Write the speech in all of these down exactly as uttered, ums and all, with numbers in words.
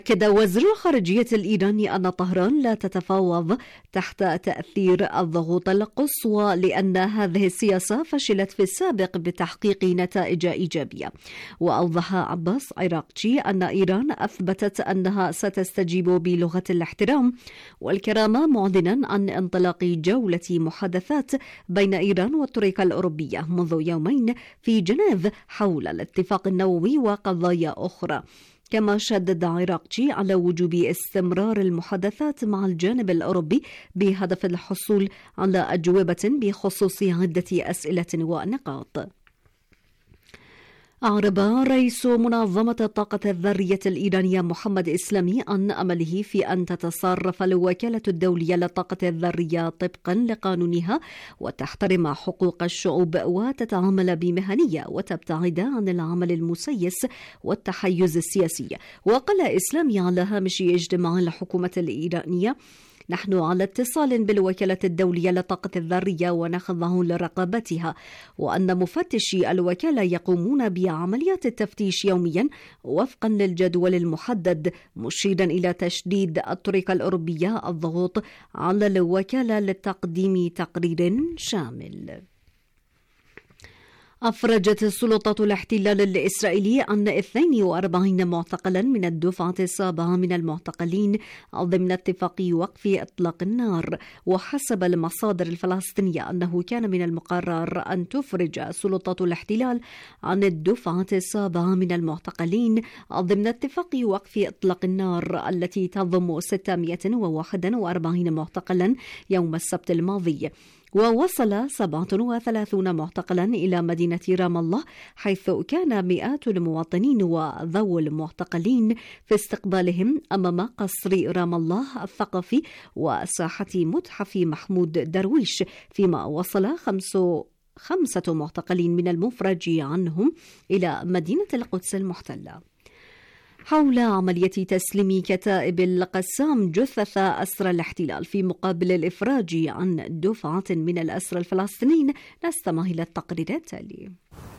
أكد وزير الخارجية الإيراني أن طهران لا تتفاوض تحت تأثير الضغوط القصوى، لأن هذه السياسة فشلت في السابق بتحقيق نتائج إيجابية. وأوضح عباس عراقجي أن إيران أثبتت أنها ستستجيب بلغة الاحترام والكرامة، معلنا عن انطلاق جولة محادثات بين إيران والطريقة الأوروبية منذ يومين في جنيف حول الاتفاق النووي وقضايا أخرى. كما شدد عراقجي على وجوب استمرار المحادثات مع الجانب الأوروبي بهدف الحصول على أجوبة بخصوص عدة أسئلة ونقاط. أعرب رئيس منظمة الطاقة الذرية الإيرانية محمد إسلامي عن أمله في أن تتصرف الوكالة الدولية للطاقة الذرية طبقا لقانونها وتحترم حقوق الشعوب وتتعامل بمهنية وتبتعد عن العمل المسيس والتحيز السياسي. وقال إسلامي على هامش اجتماع الحكومة الإيرانية: نحن على اتصال بالوكالة الدولية للطاقة الذرية ونخضع لرقابتها، وأن مفتشي الوكالة يقومون بعمليات التفتيش يوميا وفقا للجدول المحدد، مشيرا إلى تشديد الطريقة الأوروبية الضغوط على الوكالة لتقديم تقرير شامل. أفرجت سلطات الاحتلال الإسرائيلي عن اثنين وأربعين معتقلا من الدفعة السابعة من المعتقلين ضمن اتفاق وقف إطلاق النار. وحسب المصادر الفلسطينية أنه كان من المقرر أن تفرج سلطات الاحتلال عن الدفعة السابعة من المعتقلين ضمن اتفاق وقف إطلاق النار التي تضم ستمائة وواحد وأربعين معتقلا يوم السبت الماضي. ووصل سبعة وثلاثين معتقلا إلى مدينة رام الله، حيث كان مئات المواطنين وذو المعتقلين في استقبالهم أمام قصر رام الله الثقافي وساحة متحف محمود درويش، فيما وصل خمس خمسة معتقلين من المفرج عنهم إلى مدينة القدس المحتلة. حول عملية تسليم كتائب القسام جثث أسرى الاحتلال في مقابل الإفراج عن دفعة من الأسرى الفلسطينيين، نستمع إلى التقرير التالي.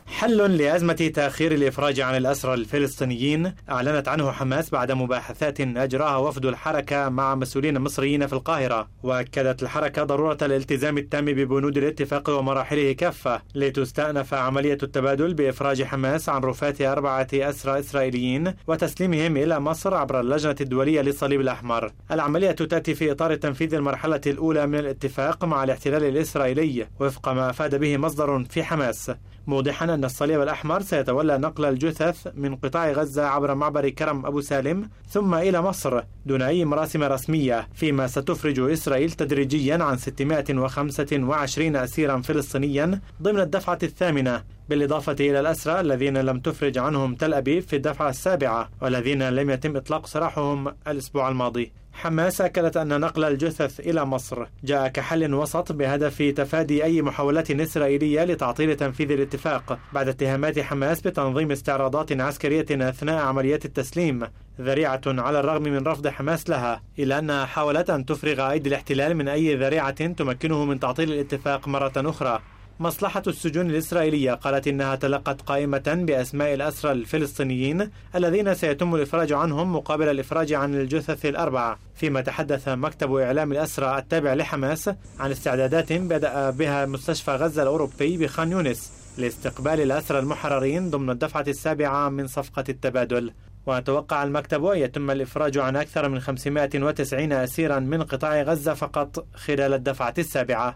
حل لأزمة تأخير الإفراج عن الأسرى الفلسطينيين أعلنت عنه حماس بعد مباحثات أجراها وفد الحركة مع مسؤولين مصريين في القاهرة. وأكدت الحركة ضرورة الالتزام التام ببنود الاتفاق ومراحله كافة لتستأنف عملية التبادل بإفراج حماس عن رفات أربعة أسرى إسرائيليين وتسليمهم إلى مصر عبر اللجنة الدولية للصليب الأحمر. العملية تأتي في إطار تنفيذ المرحلة الأولى من الاتفاق مع الاحتلال الإسرائيلي وفق ما أفاد به مصدر في حماس، موضحا أن الصليب الأحمر سيتولى نقل الجثث من قطاع غزة عبر معبر كرم أبو سالم ثم إلى مصر دون أي مراسم رسمية، فيما ستفرج إسرائيل تدريجيا عن ستمائة وخمسة وعشرين أسيرا فلسطينيا ضمن الدفعة الثامنة، بالإضافة إلى الأسرى الذين لم تفرج عنهم تل أبيب في الدفعة السابعة والذين لم يتم إطلاق سراحهم الأسبوع الماضي. حماس أكدت أن نقل الجثث إلى مصر جاء كحل وسط بهدف تفادي أي محاولات إسرائيلية لتعطيل تنفيذ الاتفاق بعد اتهامات حماس بتنظيم استعراضات عسكرية أثناء عمليات التسليم، ذريعة على الرغم من رفض حماس لها، إلا أنها حاولت أن تفرغ أيدي الاحتلال من أي ذريعة تمكنه من تعطيل الاتفاق مرة أخرى. مصلحة السجون الإسرائيلية قالت إنها تلقت قائمة بأسماء الأسرى الفلسطينيين الذين سيتم الإفراج عنهم مقابل الإفراج عن الجثث الأربعة، فيما تحدث مكتب إعلام الأسرى التابع لحماس عن استعدادات بدأ بها مستشفى غزة الأوروبي بخان يونس لاستقبال الأسرى المحررين ضمن الدفعة السابعة من صفقة التبادل. وتوقع المكتب أن يتم الإفراج عن أكثر من خمسمائة وتسعين أسيرا من قطاع غزة فقط خلال الدفعة السابعة.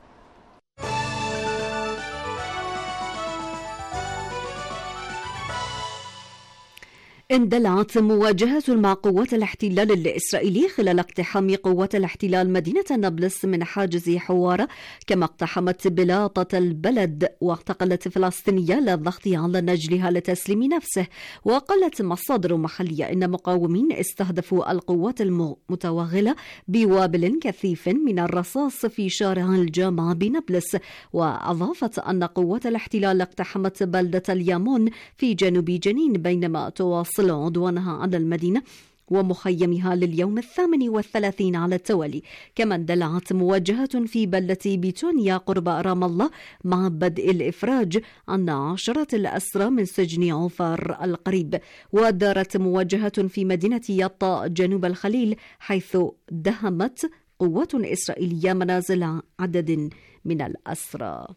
اندلعت مواجهة مع قوات الاحتلال الإسرائيلي خلال اقتحام قوات الاحتلال مدينة نابلس من حاجز حوارة، كما اقتحمت بلاطة البلد واعتقلت فلسطينية للضغط على نجلها لتسليم نفسه. وقالت مصادر محلية إن مقاومين استهدفوا القوات المتوغلة بوابل كثيف من الرصاص في شارع الجامعة بنابلس. وأضافت أن قوات الاحتلال اقتحمت بلدة اليامون في جنوب جنين بينما تواصل عدوانها على المدينة ومخيمها لليوم الثامن والثلاثين على التوالي. كما اندلعت مواجهات في بلدة بيتونيا قرب رام الله مع بدء الإفراج عن عشرة الأسرى من سجن عوفر القريب. ودارت مواجهة في مدينة يطا جنوب الخليل حيث دهمت قوات إسرائيلية منازل عدد من الأسرى.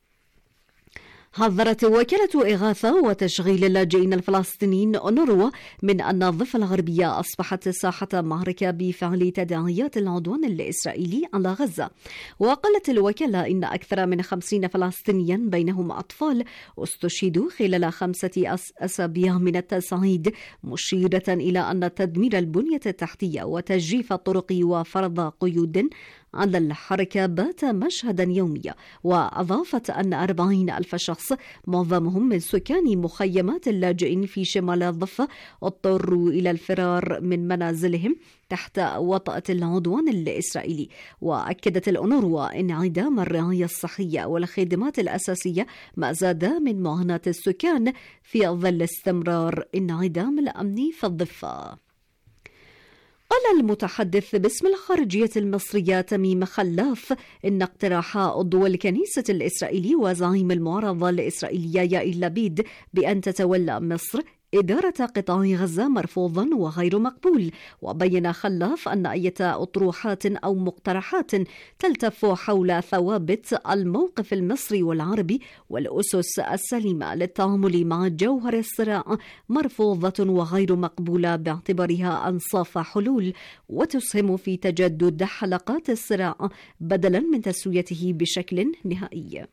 حذرت وكالة إغاثة وتشغيل اللاجئين الفلسطينيين أونروا من أن الضفة الغربية أصبحت ساحة معركة بفعل تداعيات العدوان الإسرائيلي على غزة. وقالت الوكالة إن أكثر من خمسين فلسطينيا بينهم أطفال استشهدوا خلال خمسة أسابيع من التصعيد، مشيرة إلى أن تدمير البنية التحتية وتجريف الطرق وفرض قيود على الحركة بات مشهدا يوميا. وأضافت أن أربعين ألف شخص معظمهم من سكان مخيمات اللاجئين في شمال الضفة اضطروا إلى الفرار من منازلهم تحت وطأة العدوان الإسرائيلي. وأكدت الأونروا انعدام الرعاية الصحية والخدمات الأساسية ما زاد من معاناة السكان في ظل استمرار انعدام الأمن في الضفة. قال المتحدث باسم الخارجية المصرية تميم خلاف إن اقتراح عضو الكنيسة الإسرائيلي وزعيم المعارضة الإسرائيلية يائير لبيد بأن تتولى مصر إدارة قطاع غزة مرفوض وغير مقبول. وبين خلاف أن أي أطروحات أو مقترحات تلتف حول ثوابت الموقف المصري والعربي والأسس السليمة للتعامل مع جوهر الصراع مرفوضة وغير مقبولة باعتبارها أنصاف حلول وتسهم في تجدد حلقات الصراع بدلا من تسويته بشكل نهائي.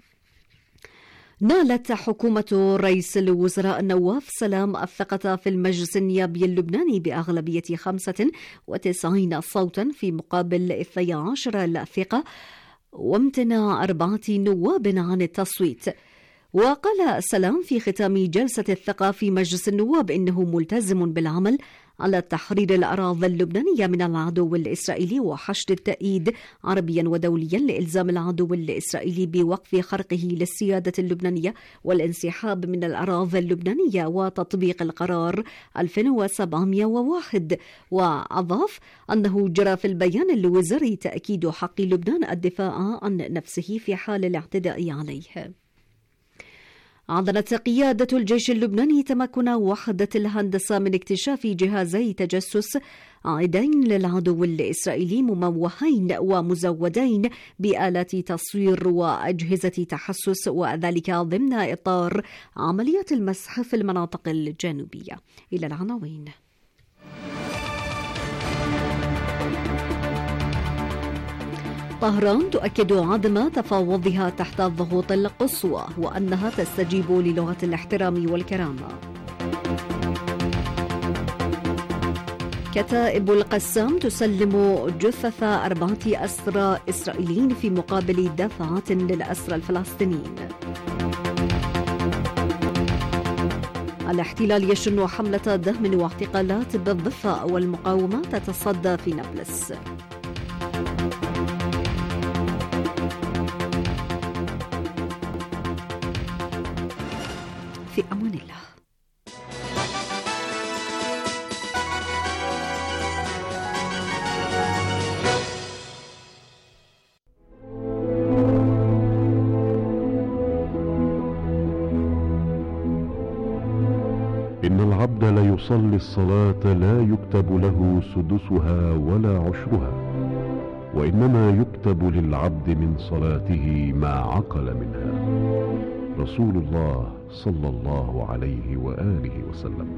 نالت حكومة رئيس الوزراء نواف سلام الثقة في المجلس النيابي اللبناني بأغلبية خمسة وتسعين صوتا في مقابل اثني عشر الثقة وامتناع أربعة نواب عن التصويت. وقال سلام في ختام جلسة الثقة في مجلس النواب إنه ملتزم بالعمل على تحرير الأراضي اللبنانية من العدو الإسرائيلي وحشد التأييد عربيا ودوليا لإلزام العدو الإسرائيلي بوقف خرقه للسيادة اللبنانية والانسحاب من الأراضي اللبنانية وتطبيق القرار ألف وسبعمائة وواحد. وأضاف أنه جرى في البيان الوزاري تأكيد حق لبنان الدفاع عن نفسه في حال الاعتداء عليه. أعلنت قيادة الجيش اللبناني تمكن وحدة الهندسة من اكتشاف جهازي تجسس عائدين للعدو الإسرائيلي مموهين ومزودين بآلات تصوير وأجهزة تحسس، وذلك ضمن إطار عمليات المسح في المناطق الجنوبية. إلى العناوين. طهران تؤكد عدم تفاوضها تحت الضغوط القصوى وأنها تستجيب للغة الاحترام والكرامة. كتائب القسام تسلم جثث أربعة أسرى إسرائيليين في مقابل دفعات للأسرى الفلسطينيين. الاحتلال يشن حملة دهم واعتقالات بالضفة والمقاومة تتصدى في نابلس. في أمان الله. إن العبد ليصلي الصلاة لا يكتب له سدسها ولا عشرها، وإنما يكتب للعبد من صلاته ما عقل منها. رسول الله صلى الله عليه وآله وسلم.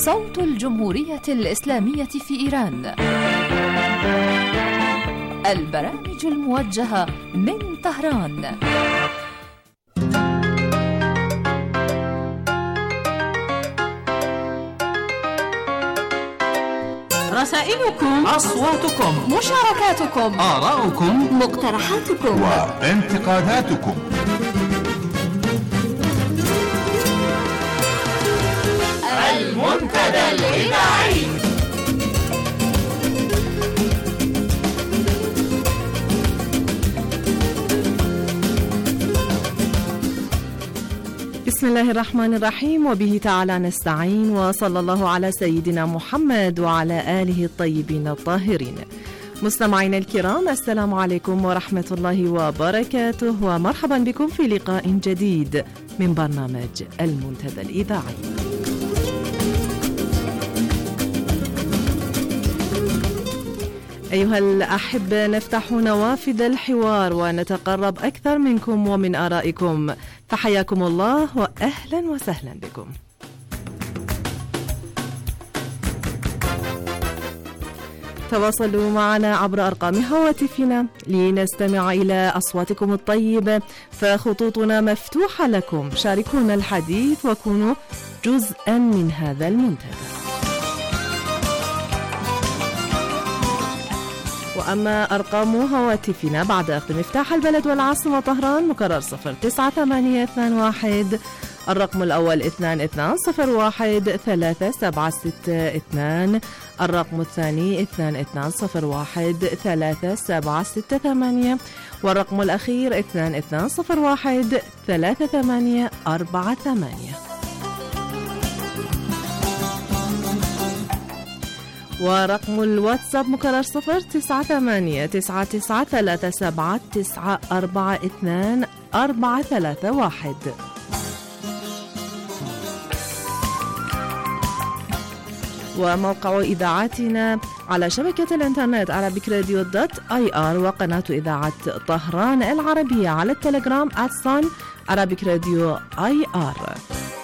صوت الجمهورية الإسلامية في إيران. البرامج الموجهة من طهران. رسائلكم، أصواتكم، مشاركاتكم، آراؤكم، مقترحاتكم وانتقاداتكم. المنتدى الإذاعي. بسم الله الرحمن الرحيم، وبه تعالى نستعين، وصلى الله على سيدنا محمد وعلى آله الطيبين الطاهرين. مستمعينا الكرام، السلام عليكم ورحمة الله وبركاته، ومرحبا بكم في لقاء جديد من برنامج المنتدى الإذاعي. أيها الأحبة، نفتح نوافذ الحوار ونتقرب أكثر منكم ومن آرائكم، فحياكم الله وأهلا وسهلا بكم. تواصلوا معنا عبر أرقام هواتفنا لنستمع إلى أصواتكم الطيبة، فخطوطنا مفتوحة لكم. شاركونا الحديث وكونوا جزءا من هذا المنتدى. وأما أرقام هواتفنا بعد أخذ مفتاح البلد والعاصمة طهران، مكرر صفر تسعة ثمانية اثنان واحد، الرقم الأول اثنان اثنان صفر واحد ثلاثة سبعة ستة اثنان، الرقم الثاني اثنان اثنان صفر واحد ثلاثة سبعة ستة ثمانية، والرقم الأخير اثنان اثنان صفر واحد ثلاثة ثمانية أربعة ثمانية. ورقم الواتساب مكرر صفر تسعة ثمانية تسعة تسعة ثلاثة سبعة تسعة أربعة اثنان أربعة ثلاثة واحد. وموقع إذاعتنا على شبكة الإنترنت عربيك راديو دوت آي آر، وقناة إذاعة طهران العربية على التليجرام آت عربيك راديو آي آر.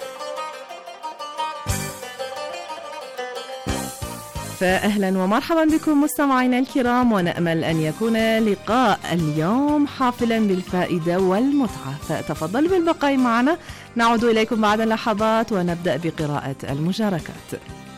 فأهلا ومرحبا بكم مستمعينا الكرام، ونأمل أن يكون لقاء اليوم حافلا بالفائدة والمتعة، فتفضلوا بالبقاء معنا. نعود إليكم بعد لحظات ونبدأ بقراءة المشاركات.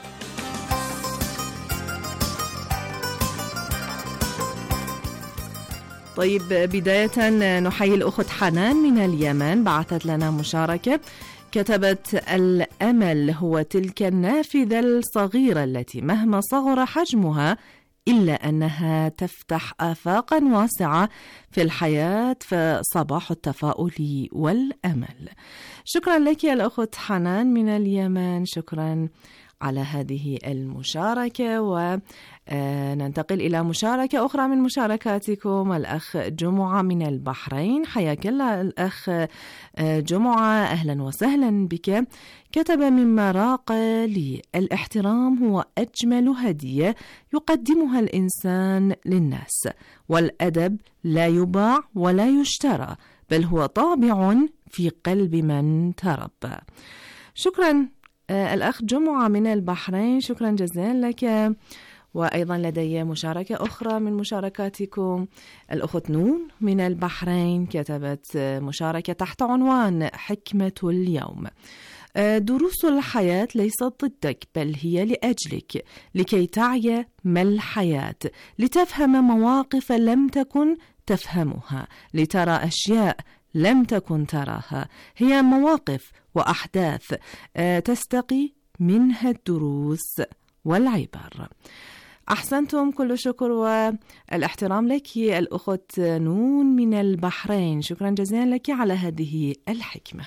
طيب، بداية نحيي الأخت حنان من اليمن، بعثت لنا مشاركة، كتبت: الأمل هو تلك النافذة الصغيرة التي مهما صغر حجمها إلا أنها تفتح آفاقا واسعة في الحياة، فصباح التفاؤل والأمل. شكرا لك يا الأخت حنان من اليمن، شكرا على هذه المشاركة. وننتقل إلى مشاركة أخرى من مشاركاتكم. الأخ جمعة من البحرين، حياك الله الأخ جمعة، أهلا وسهلا بك. كتب: مما راق لي الاحترام هو أجمل هدية يقدمها الإنسان للناس، والأدب لا يباع ولا يشترى، بل هو طابع في قلب من تربى. شكرا الأخ جمعة من البحرين، شكرا جزيلا لك. وأيضا لدي مشاركة أخرى من مشاركاتكم. الأخت نون من البحرين كتبت مشاركة تحت عنوان حكمة اليوم: دروس الحياة ليست ضدك، بل هي لأجلك، لكي تعي ما الحياة، لتفهم مواقف لم تكن تفهمها، لترى أشياء لم تكن تراها. هي مواقف وأحداث تستقي منها الدروس والعبر. أحسنتم، كل شكر والاحترام لك الأخت نون من البحرين، شكرا جزيلا لك على هذه الحكمة.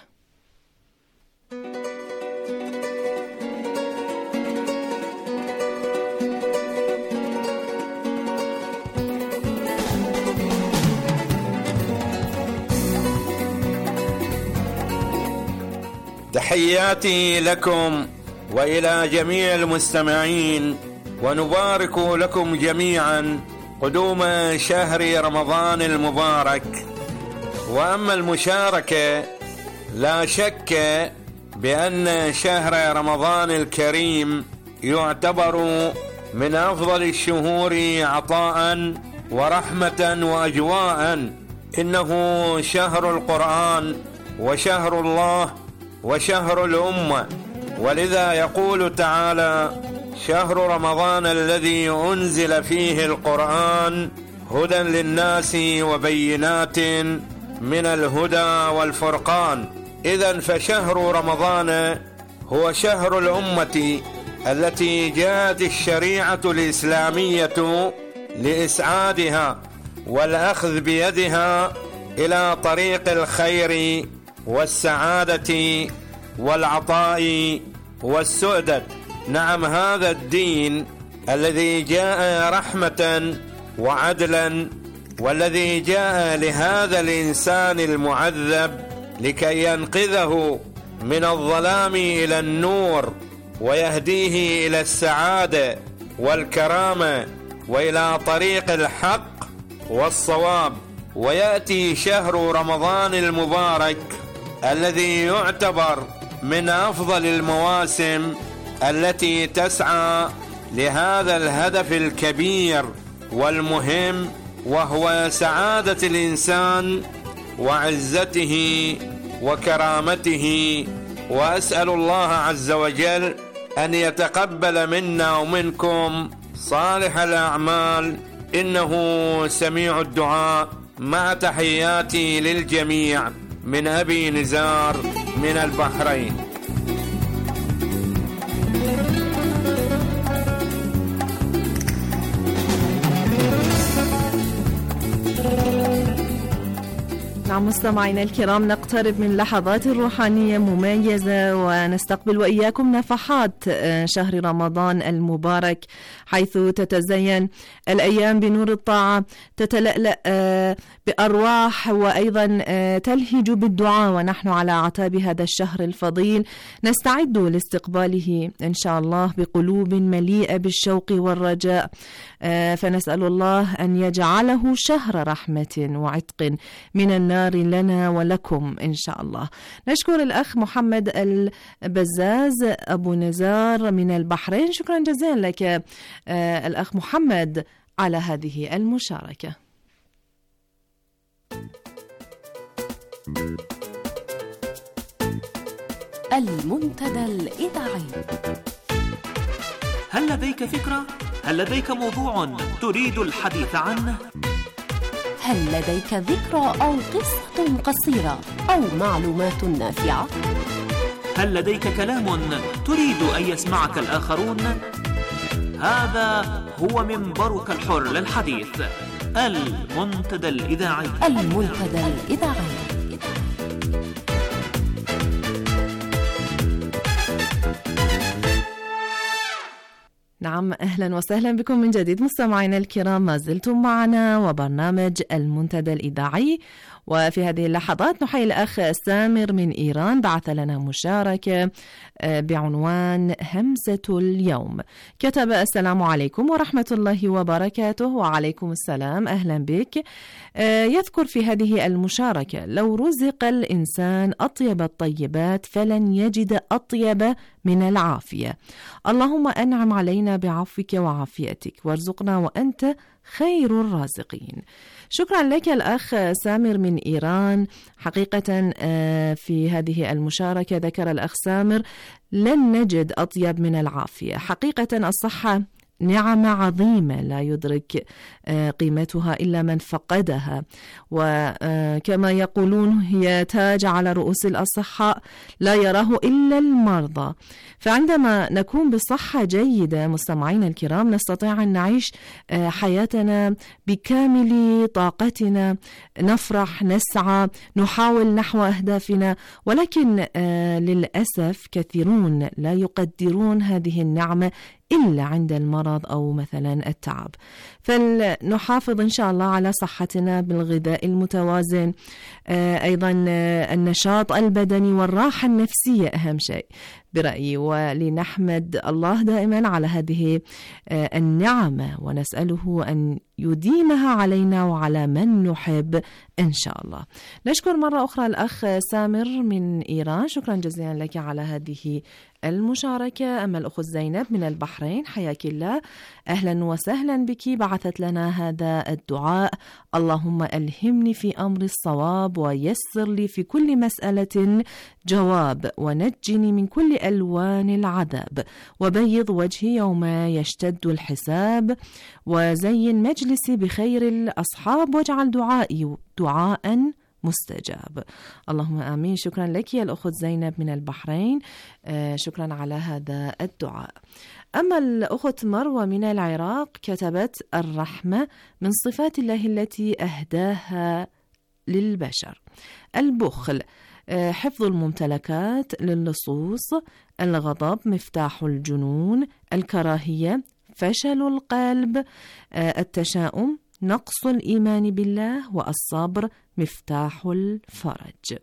تحياتي لكم وإلى جميع المستمعين، ونبارك لكم جميعا قدوم شهر رمضان المبارك. وأما المشاركة، لا شك بأن شهر رمضان الكريم يعتبر من أفضل الشهور عطاء ورحمة وأجواء. إنه شهر القرآن وشهر الله وشهر الأمة، ولذا يقول تعالى: شهر رمضان الذي أنزل فيه القرآن هدى للناس وبينات من الهدى والفرقان. إذن فشهر رمضان هو شهر الأمة التي جاءت الشريعة الإسلامية لإسعادها والأخذ بيدها إلى طريق الخير والسعادة والعطاء والسؤدد. نعم، هذا الدين الذي جاء رحمة وعدلا، والذي جاء لهذا الإنسان المعذب لكي ينقذه من الظلام إلى النور ويهديه إلى السعادة والكرامة وإلى طريق الحق والصواب. ويأتي شهر رمضان المبارك الذي يعتبر من أفضل المواسم التي تسعى لهذا الهدف الكبير والمهم، وهو سعادة الإنسان وعزته وكرامته. وأسأل الله عز وجل أن يتقبل منا ومنكم صالح الأعمال، إنه سميع الدعاء. مع تحياتي للجميع من أبي نزار من البحرين. نعم مستمعينا الكرام، نقترب من لحظات روحانية مميزة ونستقبل وإياكم نفحات شهر رمضان المبارك، حيث تتزين الأيام بنور الطاعة، تتلألأ بأرواح وأيضا تلهج بالدعاء، ونحن على أعتاب هذا الشهر الفضيل نستعد لاستقباله إن شاء الله بقلوب مليئة بالشوق والرجاء، فنسأل الله أن يجعله شهر رحمة وعتق من النار لنا ولكم إن شاء الله. نشكر الأخ محمد البزاز أبو نزار من البحرين، شكرا جزيلا لك الأخ محمد على هذه المشاركة. المنتدى الإذاعي. هل لديك فكرة؟ هل لديك موضوع تريد الحديث عنه؟ هل لديك ذكرى أو قصة قصيرة أو معلومات نافعة؟ هل لديك كلام تريد أن يسمعك الآخرون؟ هذا هو منبرك الحر للحديث، المنتدى الإذاعي. المنتدى الإذاعي. نعم، أهلا وسهلا بكم من جديد مستمعينا الكرام، ما زلتم معنا وبرنامج المنتدى الإذاعي. وفي هذه اللحظات نحيي الأخ سامر من إيران، بعث لنا مشاركة بعنوان همزة اليوم. كتب: السلام عليكم ورحمة الله وبركاته. وعليكم السلام، أهلا بك. يذكر في هذه المشاركة: لو رزق الإنسان أطيب الطيبات فلن يجد أطيب من العافية. اللهم أنعم علينا بعفوك وعافيتك وارزقنا وأنت خير الرازقين. شكرا لك الأخ سامر من إيران. حقيقة في هذه المشاركة ذكر الأخ سامر: لن نجد أطيب من العافية. حقيقة الصحة نعمة عظيمة لا يدرك قيمتها إلا من فقدها، وكما يقولون هي تاج على رؤوس الأصحاء لا يراه إلا المرضى. فعندما نكون بصحة جيدة مستمعين الكرام نستطيع أن نعيش حياتنا بكامل طاقتنا، نفرح، نسعى، نحاول نحو أهدافنا. ولكن للأسف كثيرون لا يقدرون هذه النعمة إلا عند المرض أو مثلا التعب. فلنحافظ إن شاء الله على صحتنا بالغذاء المتوازن، أيضا النشاط البدني والراحة النفسية أهم شيء برأيي، ولنحمد الله دائما على هذه النعمة ونسأله أن يديمها علينا وعلى من نحب إن شاء الله. نشكر مرة أخرى الأخ سامر من إيران، شكرا جزيلا لك على هذه المشاركة. أما الأخت زينب من البحرين، حياك الله، أهلا وسهلا بك، بعثت لنا هذا الدعاء: اللهم ألهمني في أمر الصواب ويسر لي في كل مسألة جواب، ونجني من كل ألوان العذاب، وبيض وجهي يوم يشتد الحساب، وزين مجلسي بخير الأصحاب، واجعل دعائي دعاء مستجاب. اللهم آمين. شكرا لك يا الأخت زينب من البحرين، آه شكرا على هذا الدعاء. أما الأخت مروة من العراق كتبت: الرحمة من صفات الله التي أهداها للبشر، البخل آه حفظ الممتلكات للصوص، الغضب مفتاح الجنون، الكراهية فشل القلب، آه التشاؤم نقص الإيمان بالله، والصبر مفتاح الفرج.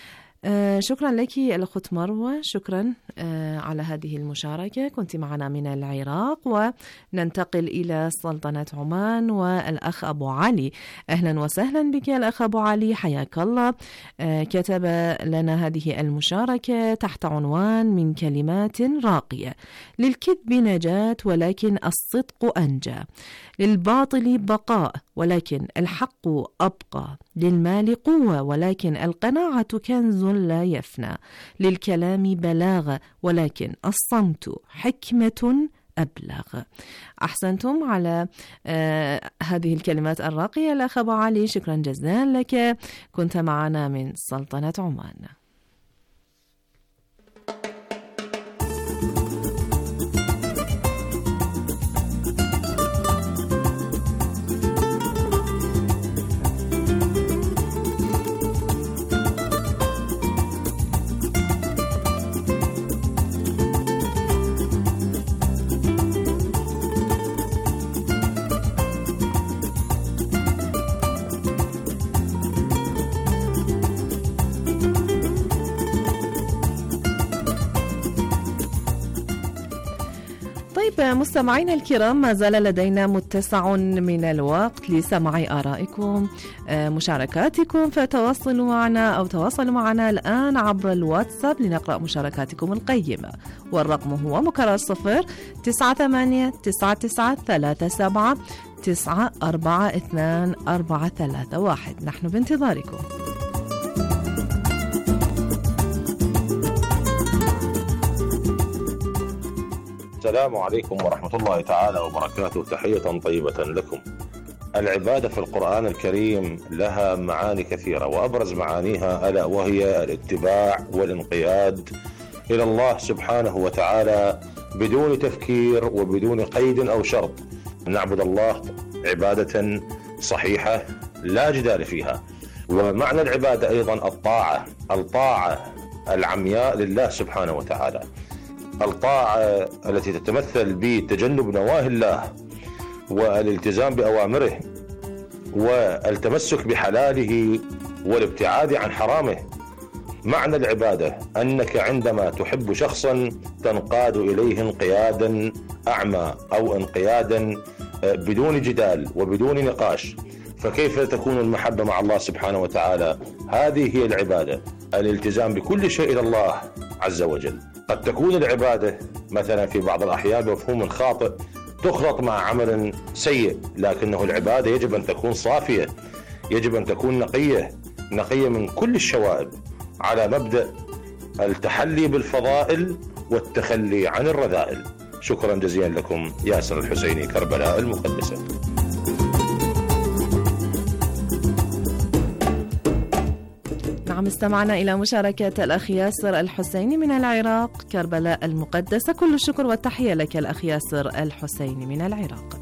آه شكرا لك الأخت مروة، شكرا آه على هذه المشاركة. كنت معنا من العراق، وننتقل إلى سلطنة عمان والأخ أبو علي. أهلا وسهلا بك الأخ أبو علي، حياك الله. آه كتب لنا هذه المشاركة تحت عنوان: من كلمات راقية، للكذب نجاة ولكن الصدق أنجى، للباطل بقاء ولكن الحق أبقى، للمال قوة ولكن القناعة كنز لا يفنى، للكلام بلاغة ولكن الصمت حكمة أبلغ. أحسنتم على آه هذه الكلمات الراقية الأخ أبو علي، شكرا جزيلا لك. كنت معنا من سلطنة عمان. مستمعينا الكرام، ما زال لدينا متسع من الوقت لسماع آرائكم، مشاركاتكم، فتواصلوا معنا أو تواصلوا معنا الآن عبر الواتساب لنقرأ مشاركاتكم القيمة، والرقم هو مكرر صفر تسعة ثمانية تسعة تسعة ثلاثة سبعة تسعة أربعة اثنان أربعة ثلاثة واحد. نحن بانتظاركم. السلام عليكم ورحمة الله تعالى وبركاته، تحية طيبة لكم. العبادة في القرآن الكريم لها معاني كثيرة، وأبرز معانيها ألا وهي الاتباع والانقياد إلى الله سبحانه وتعالى بدون تفكير وبدون قيد أو شرط. نعبد الله عبادة صحيحة لا جدال فيها. ومعنى العبادة أيضا الطاعة، الطاعة العمياء لله سبحانه وتعالى، الطاعة التي تتمثل بتجنب نواهي الله والالتزام بأوامره والتمسك بحلاله والابتعاد عن حرامه. معنى العبادة أنك عندما تحب شخصا تنقاد إليه انقيادا أعمى أو انقيادا بدون جدال وبدون نقاش. فكيف تكون المحبة مع الله سبحانه وتعالى؟ هذه هي العبادة، الالتزام بكل شيء إلى الله عز وجل. قد تكون العبادة مثلا في بعض الأحيان بمفهوم خاطئ تخلط مع عمل سيء، لكنه العبادة يجب أن تكون صافية، يجب أن تكون نقية نقية من كل الشوائب، على مبدأ التحلي بالفضائل والتخلي عن الرذائل. شكرا جزيلا لكم. ياسر الحسيني، كربلاء المقدسة. نعم، استمعنا إلى مشاركة الأخ ياسر الحسيني من العراق، كربلاء المقدسة. كل الشكر والتحية لك الأخ ياسر الحسيني من العراق.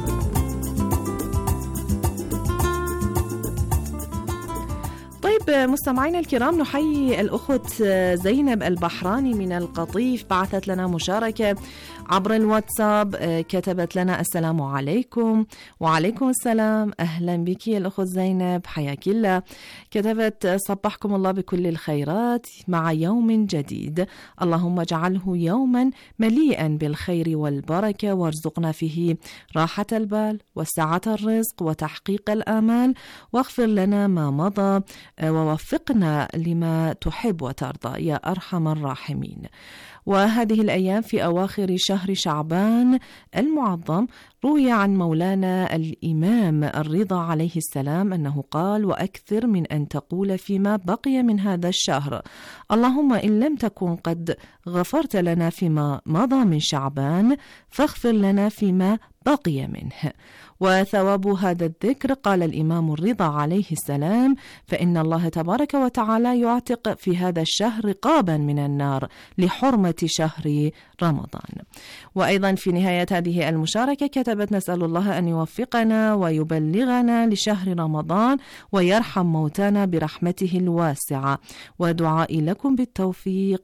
طيب مستمعينا الكرام، نحيي الأخت زينب البحراني من القطيف، بعثت لنا مشاركة عبر الواتساب كتبت لنا السلام عليكم. وعليكم السلام، أهلا بك يا الأخت زينب، حياك الله. كتبت صبحكم الله بكل الخيرات مع يوم جديد، اللهم اجعله يوما مليئا بالخير والبركة، وارزقنا فيه راحة البال وسعة الرزق وتحقيق الآمال، واغفر لنا ما مضى ووفقنا لما تحب وترضى يا أرحم الراحمين. وهذه الأيام في أواخر شهر شعبان المعظم روي عن مولانا الإمام الرضا عليه السلام أنه قال: وأكثر من أن تقول فيما بقي من هذا الشهر اللهم إن لم تكن قد غفرت لنا فيما مضى من شعبان فاغفر لنا فيما بقي منه. وثواب هذا الذكر قال الإمام الرضا عليه السلام: فإن الله تبارك وتعالى يعتق في هذا الشهر رقابا من النار لحرمة شهر رمضان. وأيضا في نهاية هذه المشاركة كتبت: نسأل الله أن يوفقنا ويبلغنا لشهر رمضان ويرحم موتانا برحمته الواسعة، ودعائي لكم بالتوفيق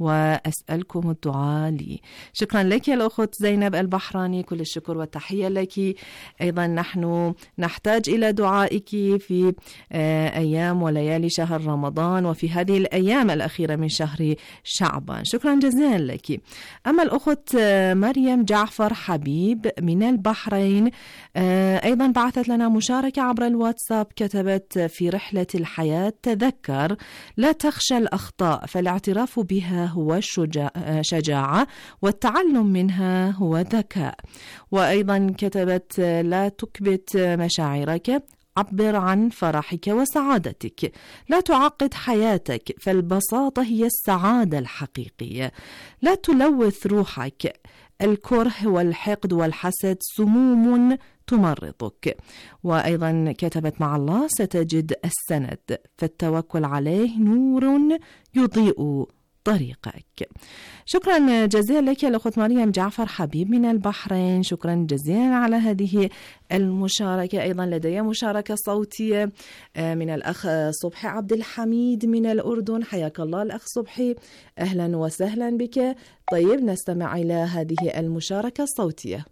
وأسألكم الدعاء لي. شكرا لك يا الأخت زينب البحراني، كل الشكر والتحية لك. أيضا نحن نحتاج إلى دعائك في أيام وليالي شهر رمضان وفي هذه الأيام الأخيرة من شهر شعبان. شكرا جزيلا لك. أما الأخت مريم جعفر حبيب من البحرين أيضا بعثت لنا مشاركة عبر الواتساب، كتبت: في رحلة الحياة تذكر لا تخشى الأخطاء، فالاعتراف بها هو شجاعة، والتعلم منها هو ذكاء. وأيضا كتبت: لا تكبت مشاعرك، عبر عن فرحك وسعادتك، لا تعقد حياتك، فالبساطة هي السعادة الحقيقية. لا تلوث روحك، الكره والحقد والحسد سموم تمرضك. وأيضا كتبت: مع الله ستجد السند، فالتوكل عليه نور يضيء طريقك. شكرا جزيلا لك يا الأخت مريم جعفر حبيب من البحرين، شكرا جزيلا على هذه المشاركة. أيضا لدي مشاركة صوتية من الأخ صبحي عبد الحميد من الأردن. حياك الله الأخ صبحي، أهلا وسهلا بك. طيب نستمع إلى هذه المشاركة الصوتية.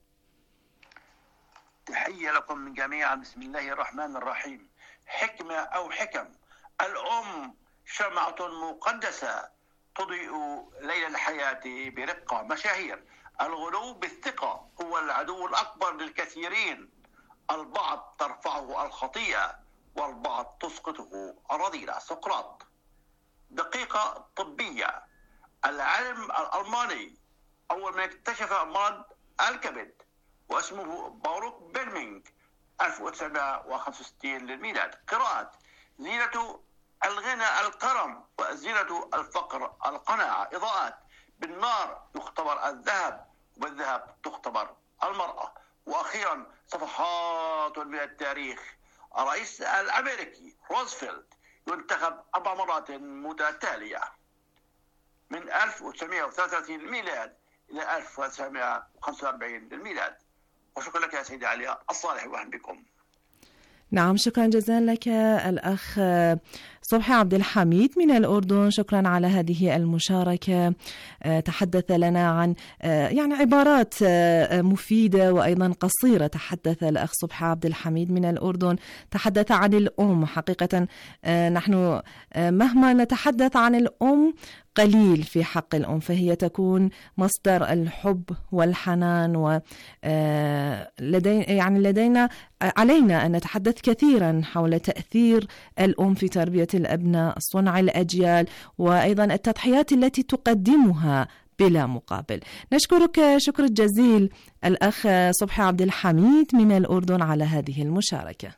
تحية لكم جميعا. بسم الله الرحمن الرحيم. حكمة أو حكم. الأم شمعة مقدسة تضيء ليل الحياة برقة. مشاهير. الغلو بالثقة هو العدو الأكبر للكثيرين. البعض ترفعه الخطيئة والبعض تسقطه الرذيلة. سقراط. دقيقة طبية. العلم الألماني أول ما اكتشف مرض الكبد واسمه باروك بيرمينغ ألف وتسعمائة وخمسة وستين للميلاد. قراءة. زينة الغنى الكرم، وزينة الفقر القناعة. إضاءات. بالنار يختبر الذهب وبالذهب تختبر المرأة. وأخيرا صفحات من التاريخ. الرئيس الأمريكي روزفلت ينتخب أربع مرات متتالية من ألف وتسعمائة وثلاثة وثلاثين للميلاد إلى ألف وتسعمائة وخمسة وأربعين للميلاد. وشكرا لك يا سيدي علي الصالح، وأهلا بكم. نعم شكرا جزيلا لك الأخ صبحي عبد الحميد من الأردن، شكرا على هذه المشاركة. تحدث لنا عن يعني عبارات مفيدة وأيضا قصيرة. تحدث الأخ صبحي عبد الحميد من الأردن، تحدث عن الأم. حقيقة نحن مهما نتحدث عن الأم قليل في حق الأم، فهي تكون مصدر الحب والحنان، ولدينا يعني لدينا علينا أن نتحدث كثيرا حول تأثير الأم في تربية الأبناء، صنع الأجيال، وأيضا التضحيات التي تقدمها بلا مقابل. نشكرك شكر جزيل الأخ صبحي عبد الحميد من الأردن على هذه المشاركة.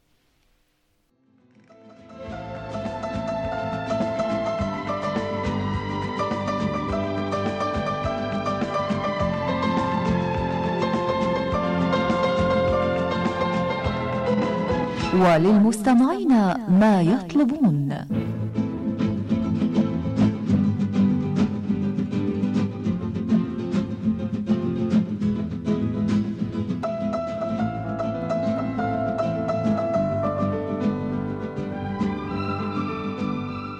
وللمستمعين ما يطلبون.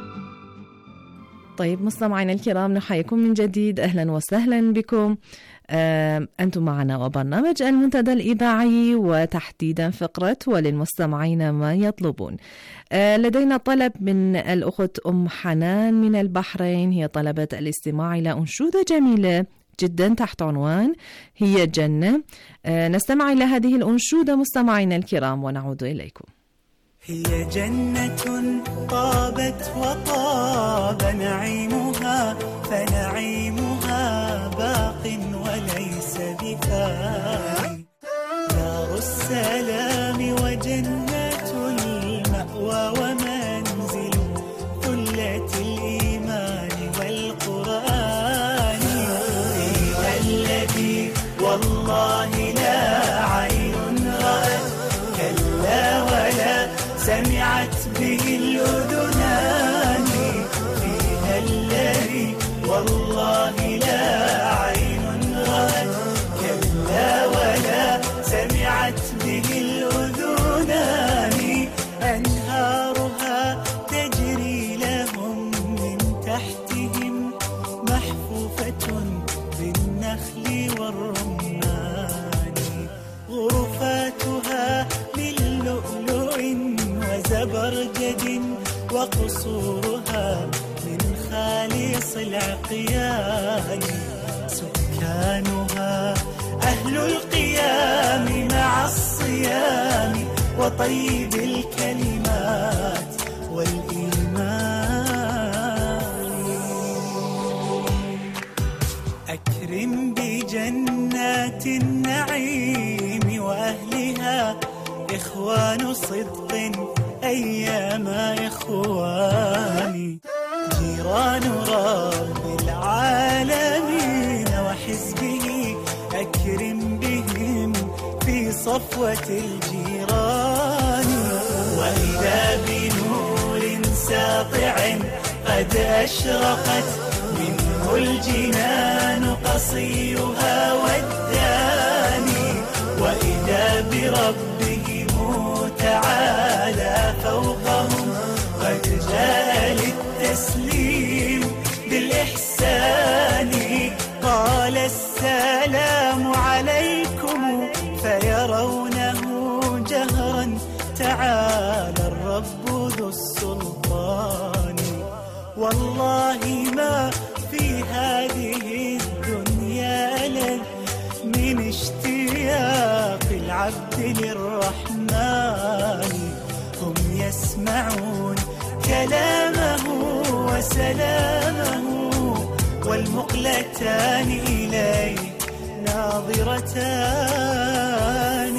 طيب مستمعينا الكرام، نحييكم من جديد، أهلا وسهلا بكم. أنتم معنا وبرنامج المنتدى الإذاعي، وتحديدا فقرة وللمستمعين ما يطلبون. لدينا طلب من الأخت أم حنان من البحرين، هي طلبت الاستماع إلى أنشودة جميلة جدا تحت عنوان هي جنة. نستمع إلى هذه الأنشودة مستمعينا الكرام ونعود إليكم. هي جنة طابت وطاب نعيمها، فنعيمها باق وليس بفاني. دار السلام وجنة المأوى ومنزل ثلة الإيمان والقرآن. فيها الذي والله لا عين رأت كلا ولا سمعت به الأذنان. فيها الذي والله لا عين رأت كلا ولا سمعت به الأذنان. أنهارها تجري لهم من تحتهم محفوفة بالنخل والرمان. غرفاتها من لؤلؤ وزبرجد وقصورها من خالص العقيان. سكانها أهل القيام مع الصيام وطيب الكلمات والإيمان. أكرم بجنات النعيم وأهلها إخوان صدق أيام إخواني. جيران رب العالمين وحزبه أكرم بهم في صفوة الجيران. وإذا بنور ساطع قد أشرقت منه الجنان قصيها والداني. وإذا بربهم تعالى فوقهم قد جاء للتسليم بالإحسان. قال السلام عليكم فيرونه جهرا تعالى الرب ذو السلطان. والله ما في هذه الدنيا لن من اشتياق العبد للرحمن. هم يسمعون كلامه وسلامه والمقلتان إليه ناظرتان.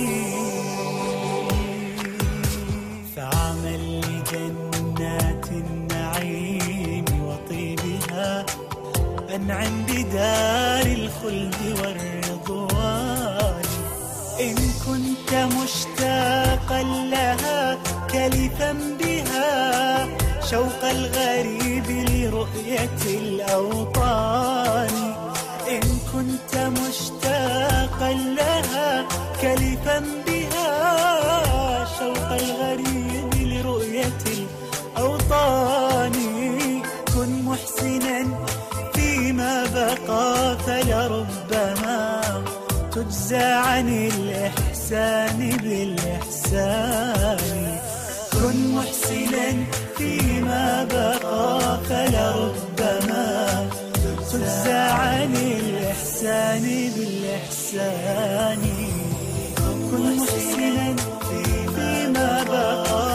فعمل لجنات النعيم وطيبها أنعم بدار الخلد والرضوان. إن كنت مشتاقا لها كلفا بها شوق الغريب لرؤية الأوطان. إن كنت مشتاقا لها كلفا بها شوق الغريب لرؤية الأوطان. كن محسنا فيما بقى فلربما تجزى عن الإحسان بالإحسان. كن محسنا فيما بقى فلربما تجزى عن الإحسان بالإحسان. كن محسنا فيما بقى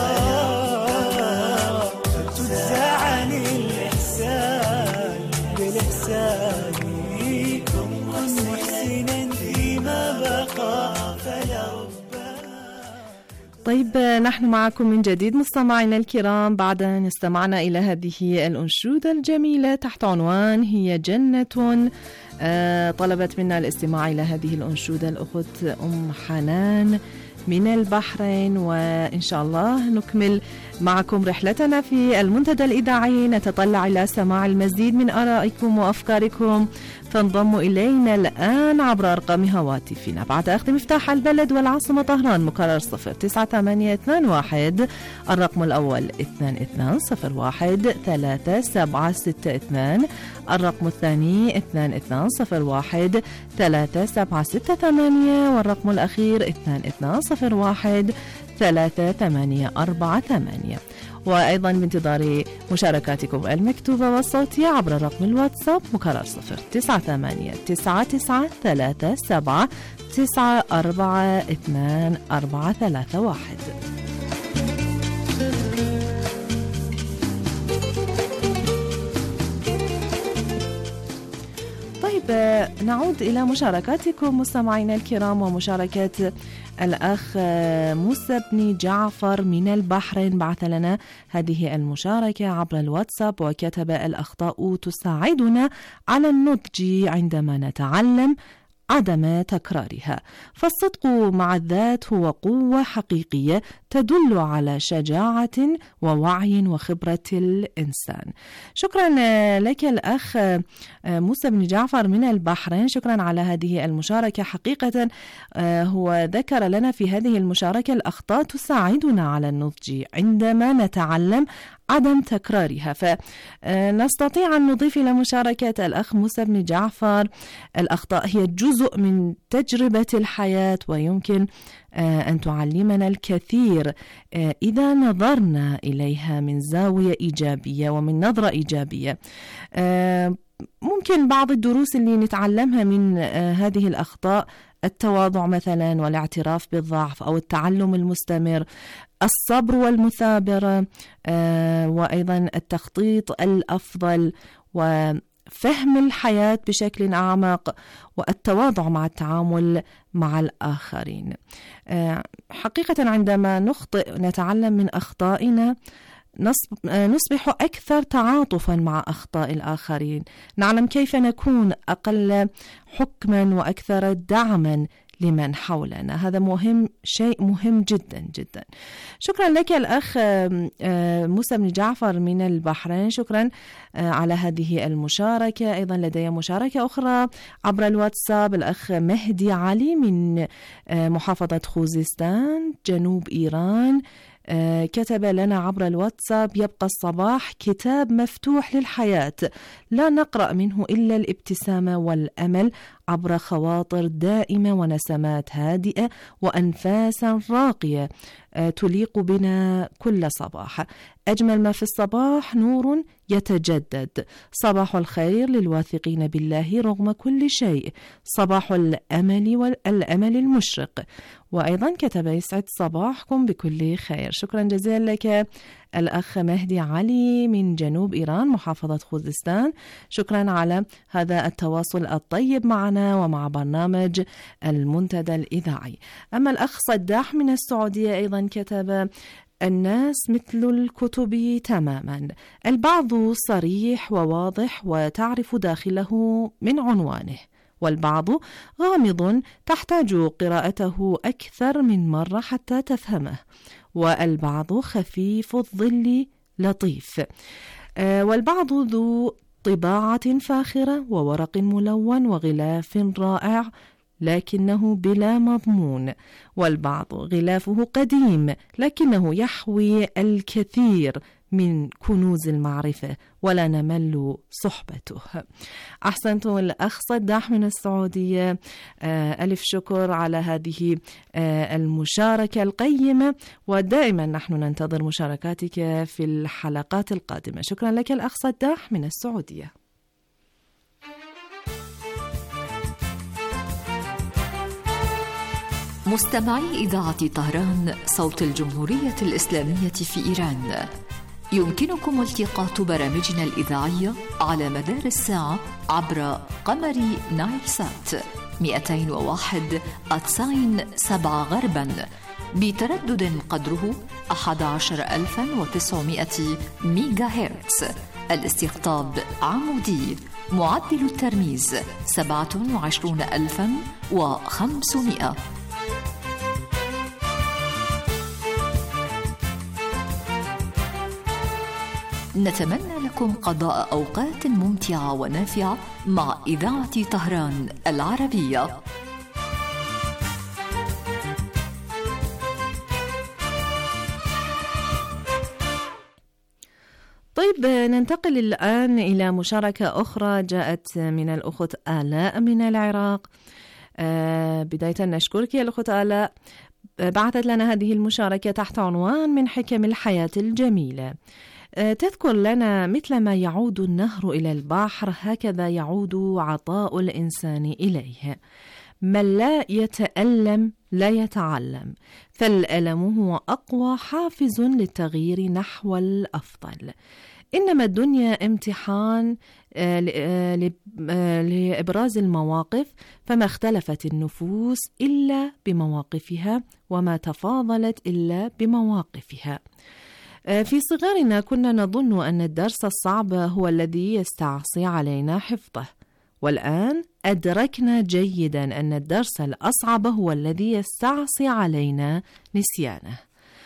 تجزى عن الإحسان بالإحسان. كن محسنا فيما بقى فلربما. طيب نحن معكم من جديد مستمعينا الكرام بعد أن استمعنا إلى هذه الأنشودة الجميلة تحت عنوان هي جنة. آه طلبت منا الاستماع إلى هذه الأنشودة الأخت أم حنان من البحرين، وإن شاء الله نكمل معكم رحلتنا في المنتدى الإذاعي، نتطلع إلى سماع المزيد من آرائكم وأفكاركم، فانضموا إلينا الآن عبر أرقام هواتفنا بعد أخذ مفتاح البلد والعاصمة طهران مكرر صفر تسعة ثمانية اثنان واحد، الرقم الأول اثنان اثنان صفر واحد ثلاثة سبعة ستة اثنان، الرقم الثاني اثنان اثنان اثنان صفر واحد ثلاثة سبعة ستة ثمانية، والرقم الأخير اثنان اثنان صفر واحد ثلاثة ثمانية أربعة ثمانية. وأيضا بانتظار مشاركاتكم المكتوبة والصوتية عبر رقم الواتساب مكرر صفر تسعة ثمانية تسعة تسعة ثلاثة سبعة تسعة أربعة اثنان أربعة ثلاثة واحد. طيب نعود إلى مشاركاتكم مستمعينا الكرام، ومشاركة الأخ موسى بن جعفر من البحرين بعث لنا هذه المشاركة عبر الواتساب وكتب: الأخطاء تساعدنا على النضج عندما نتعلم عدم تكرارها، فالصدق مع الذات هو قوة حقيقية تدل على شجاعة ووعي وخبرة الإنسان. شكرا لك الأخ موسى بن جعفر من البحرين، شكرا على هذه المشاركة. حقيقة هو ذكر لنا في هذه المشاركة: الأخطاء تساعدنا على النضج عندما نتعلم عدم تكرارها. فنستطيع أن نضيف إلى مشاركة الأخ موسى بن جعفر: الأخطاء هي جزء من تجربة الحياة ويمكن أن تعلمنا الكثير إذا نظرنا إليها من زاوية إيجابية ومن نظرة إيجابية. ممكن بعض الدروس اللي نتعلمها من هذه الأخطاء التواضع مثلا، والاعتراف بالضعف أو التعلم المستمر، الصبر والمثابرة، وأيضا التخطيط الأفضل، وفهم الحياة بشكل أعمق، والتواضع مع التعامل مع الآخرين. حقيقة عندما نخطئ نتعلم من أخطائنا، نصبح أكثر تعاطفا مع أخطاء الآخرين، نعلم كيف نكون أقل حكما وأكثر دعما لمن حولنا. هذا مهم، شيء مهم جدا جدا. شكرا لك الأخ موسى بن جعفر من البحرين، شكرا على هذه المشاركة. أيضا لدي مشاركة أخرى عبر الواتساب، الأخ مهدي علي من محافظة خوزستان جنوب إيران كتب لنا عبر الواتساب: يبقى الصباح كتاب مفتوح للحياة، لا نقرأ منه إلا الابتسامة والأمل عبر خواطر دائمة ونسمات هادئة وأنفاسا راقية تليق بنا كل صباح. أجمل ما في الصباح نور يتجدد، صباح الخير للواثقين بالله رغم كل شيء، صباح الأمل والأمل المشرق. وأيضا كتب: يسعد صباحكم بكل خير. شكرا جزيلا لك الأخ مهدي علي من جنوب إيران محافظة خوزستان، شكرا على هذا التواصل الطيب معنا ومع برنامج المنتدى الإذاعي. أما الأخ صداح من السعودية أيضا كتب: الناس مثل الكتب تماما، البعض صريح وواضح وتعرف داخله من عنوانه، والبعض غامض تحتاج قراءته أكثر من مرة حتى تفهمه، والبعض خفيف الظل لطيف، والبعض ذو طباعة فاخرة وورق ملون وغلاف رائع لكنه بلا مضمون، والبعض غلافه قديم لكنه يحوي الكثير من كنوز المعرفة ولا نمل صحبته. أحسنتم الأخ صداح من السعودية، ألف شكر على هذه المشاركة القيمة، ودائما نحن ننتظر مشاركاتك في الحلقات القادمة. شكرا لك الأخ صداح من السعودية. مستمعي إذاعة طهران صوت الجمهورية الإسلامية في إيران، يمكنكم التقاط برامجنا الإذاعية على مدار الساعة عبر قمر نايل سات مئتين وواحد أتساين سبعة غربا بتردد قدره أحد عشر ألفا وتسعمائة ميجا هرتز، الاستقطاب عمودي، معدل الترميز سبعة وعشرون ألفا وخمسمائة. نتمنى لكم قضاء أوقات ممتعة ونافعة مع إذاعة طهران العربية. طيب ننتقل الآن إلى مشاركة أخرى جاءت من الأخت آلاء من العراق. آه بداية نشكرك يا الأخت آلاء، بعثت لنا هذه المشاركة تحت عنوان من حكم الحياة الجميلة. آه تذكر لنا مثل ما يعود النهر إلى البحر هكذا يعود عطاء الإنسان إليه. من لا يتألم لا يتعلم، فالألم هو أقوى حافز للتغيير نحو الأفضل. إنما الدنيا امتحان لإبراز المواقف، فما اختلفت النفوس إلا بمواقفها، وما تفاضلت إلا بمواقفها. في صغرنا كنا نظن أن الدرس الصعب هو الذي يستعصي علينا حفظه، والآن أدركنا جيدا أن الدرس الأصعب هو الذي يستعصي علينا نسيانه.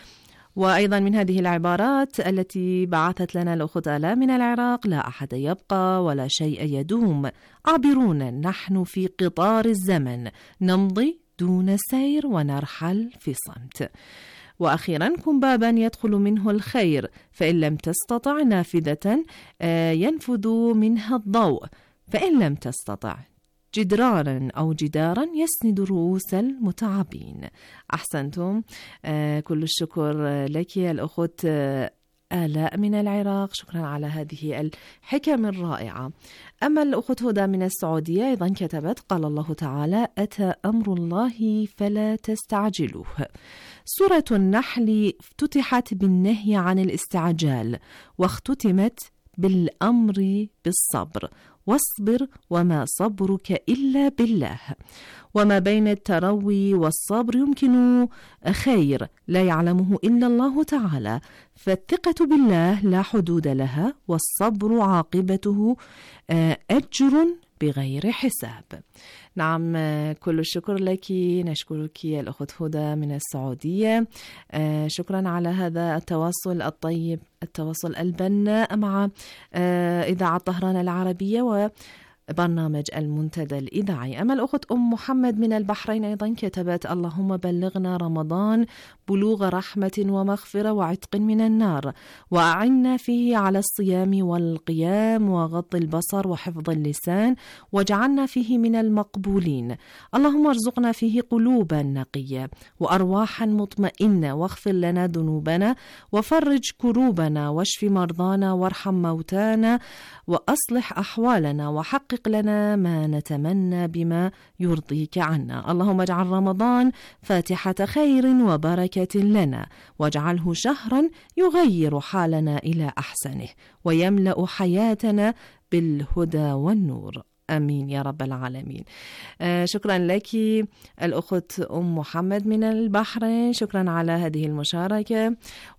وأيضا من هذه العبارات التي بعثت لنا الأخت آلاء من العراق: لا أحد يبقى ولا شيء يدوم، عابرون نحن في قطار الزمن، نمضي دون سير ونرحل في صمت. وأخيرا كن بابا يدخل منه الخير، فإن لم تستطع نافذة ينفذ منها الضوء، فإن لم تستطع جدرارا أو جدارا يسند رؤوس المتعبين. أحسنتم. آه كل الشكر لك يا الأخت آه آلاء من العراق، شكرا على هذه الحكم الرائعة. أما الأخت هدى من السعودية أيضا كتبت: قال الله تعالى: أتى أمر الله فلا تستعجلوه. سورة النحل افتتحت بالنهي عن الاستعجال، واختتمت بالأمر بالصبر، واصبر وما صبرك إلا بالله. وما بين التروي والصبر يمكن خير لا يعلمه إلا الله تعالى، فالثقة بالله لا حدود لها، والصبر عاقبته أجر بغير حساب. نعم، كل الشكر لك، نشكرك يا الأخت هدى من السعودية. شكرا على هذا التواصل الطيب، التواصل البناء مع إذاعة طهران العربية وبرنامج المنتدى الإذاعي. أما الأخت أم محمد من البحرين أيضا كتبت: اللهم بلغنا رمضان بلوغ رحمة ومغفرة وعتق من النار، وأعنا فيه على الصيام والقيام وغض البصر وحفظ اللسان، واجعلنا فيه من المقبولين. اللهم ارزقنا فيه قلوبا نقية وأرواحا مطمئنة، واغفر لنا ذنوبنا وفرج كروبنا، واشف مرضانا وارحم موتانا، وأصلح أحوالنا، وحقق لنا ما نتمنى بما يرضيك عنا. اللهم اجعل رمضان فاتحة خير وبركة لنا، واجعله شهرا يغير حالنا إلى أحسنه، ويملأ حياتنا بالهدى والنور. آمين يا رب العالمين. آه شكرا لك الأخت أم محمد من البحرين، شكرا على هذه المشاركة.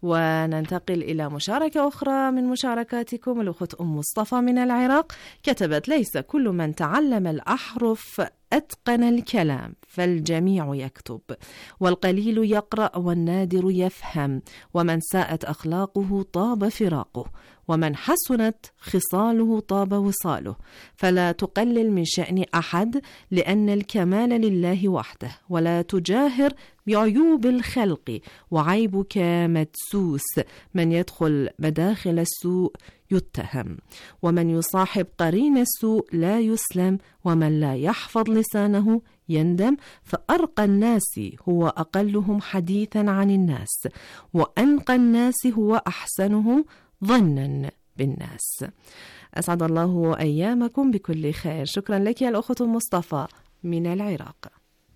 وننتقل إلى مشاركة أخرى من مشاركاتكم. الأخت أم مصطفى من العراق كتبت: ليس كل من تعلم الأحرف أتقن الكلام، فالجميع يكتب، والقليل يقرأ والنادر يفهم، ومن ساءت أخلاقه طاب فراقه، ومن حسنت خصاله طاب وصاله. فلا تقلل من شأن أحد، لأن الكمال لله وحده، ولا تجاهر بعيوب الخلق، وعيبك مدسوس. من يدخل مداخل السوء يتهم، ومن يصاحب قرين السوء لا يسلم، ومن لا يحفظ لسانه يندم. فأرقى الناس هو أقلهم حديثا عن الناس، وأنقى الناس هو أحسنهم ظنا بالناس. أسعد الله أيامكم بكل خير. شكرا لك يا الأخت مصطفى من العراق.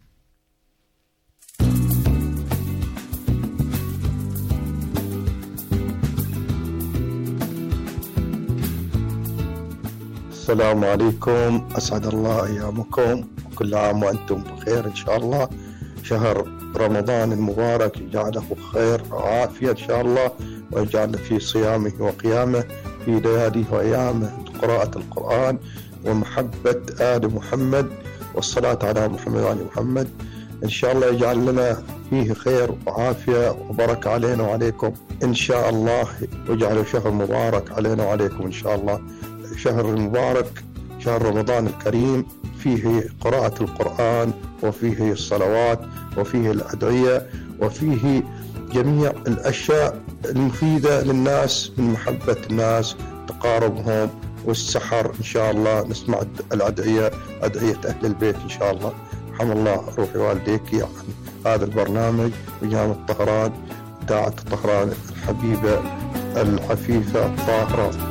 السلام عليكم، أسعد الله أيامكم، وكل عام وأنتم بخير إن شاء الله. شهر رمضان المبارك يجعله خير وعافية إن شاء الله، ويجعل في صيامه وقيامه في لياليه وأيامه قراءة القرآن ومحبة آل محمد والصلاة على محمد وآل محمد. إن شاء الله يجعل لنا فيه خير وعافية وبركة علينا وعليكم إن شاء الله، ويجعل شهر مبارك علينا وعليكم إن شاء الله. شهر المبارك شهر رمضان الكريم فيه قراءة القرآن، وفيه الصلوات، وفيه الأدعية، وفيه جميع الأشياء المفيدة للناس من محبة الناس، تقاربهم، والسحر إن شاء الله نسمع الأدعية، أدعية أهل البيت إن شاء الله. رحم الله روحي والديك عن هذا البرنامج وجامعة طهران، إذاعة طهران الحبيبة العفيفة الطاهرة.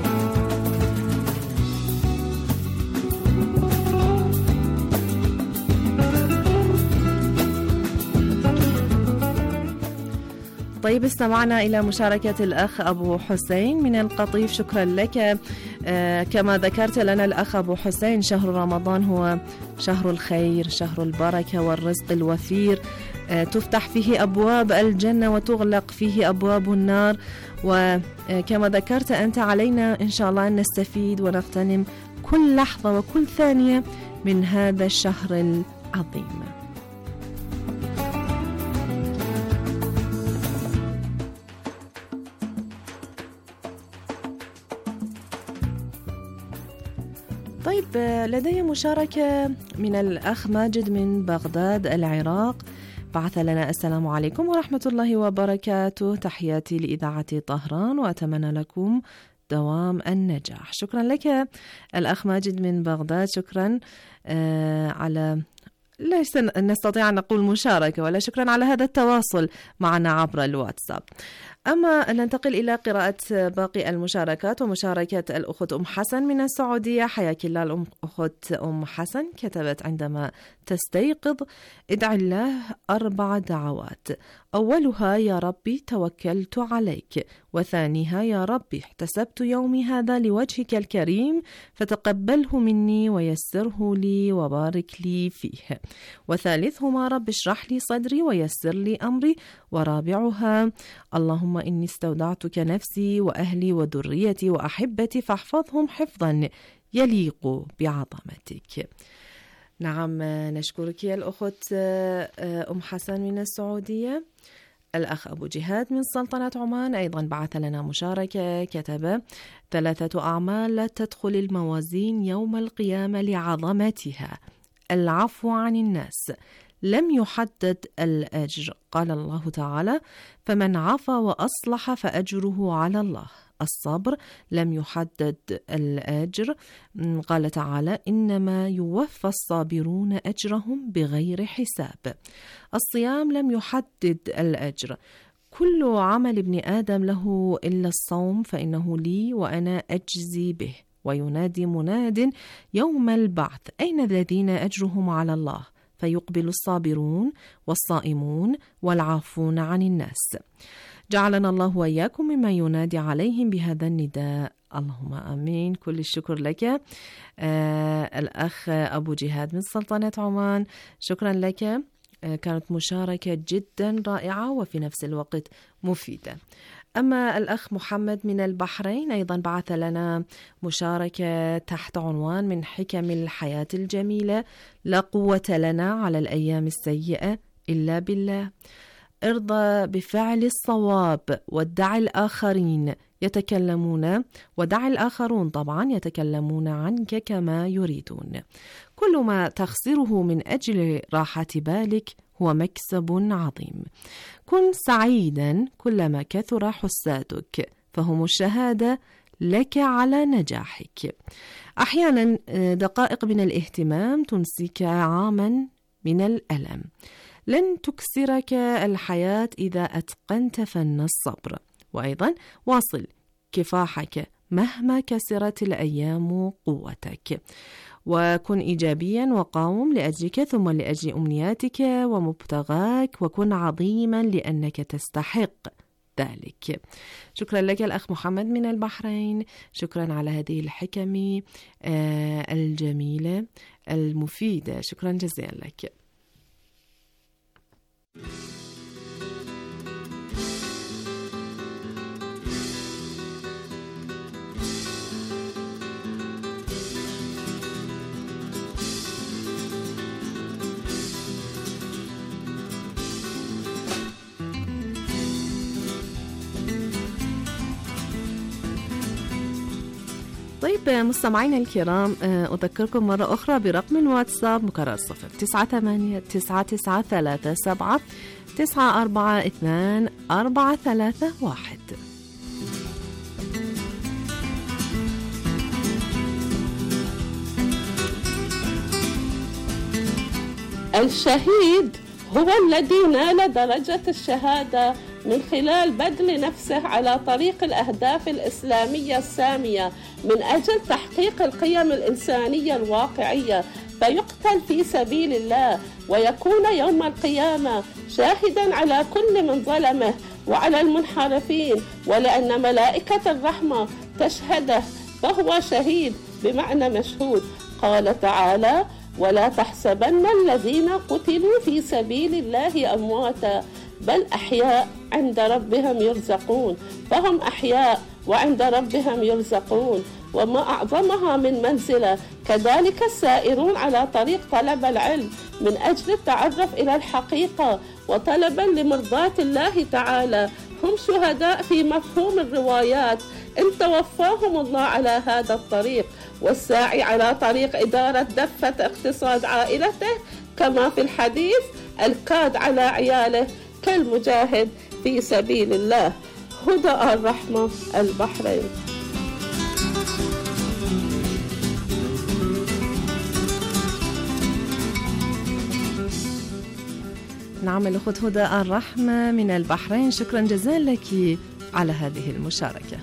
طيب، استمعنا إلى مشاركة الأخ أبو حسين من القطيف، شكرا لك. آه كما ذكرت لنا الأخ أبو حسين، شهر رمضان هو شهر الخير، شهر البركة والرزق الوفير، آه تفتح فيه أبواب الجنة وتغلق فيه أبواب النار. وكما ذكرت أنت، علينا إن شاء الله أن نستفيد ونغتنم كل لحظة وكل ثانية من هذا الشهر العظيم. طيب، لدي مشاركة من الأخ ماجد من بغداد العراق، بعث لنا: السلام عليكم ورحمة الله وبركاته، تحياتي لإذاعة طهران وأتمنى لكم دوام النجاح. شكرا لك الأخ ماجد من بغداد، شكرا آه على ليس نستطيع أن نقول مشاركة، ولا شكرا على هذا التواصل معنا عبر الواتساب. أما ننتقل إلى قراءة باقي المشاركات، ومشاركة الأخت أم حسن من السعودية. حياك الله الأخت أم حسن، كتبت: عندما تستيقظ ادع الله أربع دعوات، أولها: يا ربي توكلت عليك، وثانيها: يا ربي احتسبت يومي هذا لوجهك الكريم فتقبله مني ويسره لي وبارك لي فيه، وثالثهما: رب اشرح لي صدري ويسر لي أمري، ورابعها: اللهم إني استودعتك نفسي وأهلي وذريتي وأحبتي فاحفظهم حفظا يليق بعظمتك. نعم، نشكرك يا الأخت أم حسن من السعودية. الأخ أبو جهاد من سلطنة عمان أيضا بعث لنا مشاركة، كتب: ثلاثة أعمال لا تدخل الموازين يوم القيامة لعظمتها: العفو عن الناس، لم يحدد الأجر، قال الله تعالى: فمن عفا وأصلح فأجره على الله. الصبر، لم يحدد الأجر، قال تعالى: إنما يوفى الصابرون أجرهم بغير حساب. الصيام، لم يحدد الأجر، كل عمل ابن آدم له إلا الصوم فإنه لي وأنا أجزي به. وينادي مناد يوم البعث: أين الذين أجرهم على الله؟ فيقبل الصابرون والصائمون والعافون عن الناس. جعلنا الله وإياكم مما ينادي عليهم بهذا النداء، اللهم آمين. كل الشكر لك آه الأخ أبو جهاد من سلطنة عمان، شكرا لك. آه كانت مشاركة جدا رائعة وفي نفس الوقت مفيدة. أما الأخ محمد من البحرين أيضا بعث لنا مشاركة تحت عنوان: من حكم الحياة الجميلة لا قوة لنا على الأيام السيئة إلا بالله. ارضى بفعل الصواب ودع الآخرين يتكلمون ودع الآخرون طبعا يتكلمون عنك كما يريدون. كل ما تخسره من أجل راحة بالك هو مكسب عظيم. كن سعيدا كلما كثر حسادك، فهم الشهادة لك على نجاحك. أحيانا دقائق من الاهتمام تنسيك عاما من الألم. لن تكسرك الحياة إذا أتقنت فن الصبر. وأيضا واصل كفاحك مهما كسرت الأيام قوتك، وكن إيجابيا وقاوم لأجلك ثم لأجل أمنياتك ومبتغاك، وكن عظيما لأنك تستحق ذلك. شكرا لك الأخ محمد من البحرين، شكرا على هذه الحكم الجميلة المفيدة، شكرا جزيلا لك. طيب مستمعينا الكرام، أذكركم مرة أخرى برقم الواتساب مكرر صفر تسعة ثمانية تسعة تسعة ثلاثة سبعة تسعة أربعة اثنان أربعة ثلاثة واحد. الشهيد هو الذي نال درجة الشهادة من خلال بذل نفسه على طريق الأهداف الإسلامية السامية من أجل تحقيق القيم الإنسانية الواقعية، فيقتل في سبيل الله ويكون يوم القيامة شاهدا على كل من ظلمه وعلى المنحرفين، ولأن ملائكة الرحمة تشهده فهو شهيد بمعنى مشهود. قال تعالى: ولا تحسبن الذين قتلوا في سبيل الله أمواتا بل أحياء عند ربهم يرزقون. فهم أحياء وعند ربهم يرزقون، وما أعظمها من منزلة. كذلك السائرون على طريق طلب العلم من أجل التعرف إلى الحقيقة وطلبا لمرضاة الله تعالى هم شهداء في مفهوم الروايات إن توفاهم الله على هذا الطريق. والساعي على طريق إدارة دفة اقتصاد عائلته كما في الحديث الكاد على عياله كالمجاهد في سبيل الله. هدى الرحمة، البحرين. نعم الأخت هدى الرحمة من البحرين، شكرا جزيلا لك على هذه المشاركة.